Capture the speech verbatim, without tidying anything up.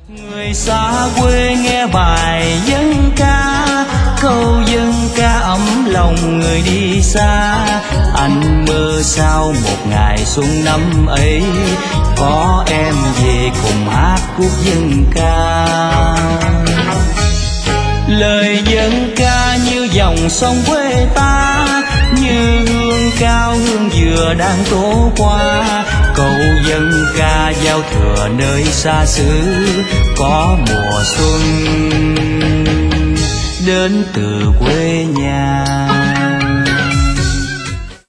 Người xa quê nghe bài dân ca, câu dân ca ấm lòng người đi xa. Anh mơ sao một ngày xuân năm ấy, có em về cùng hát khúc dân ca. Lời dân ca như dòng sông quê ta, như hương cao hương dừa đang tố qua. Câu dân ca giao thừa nơi xa xứ, có mùa xuân đến từ quê nhà.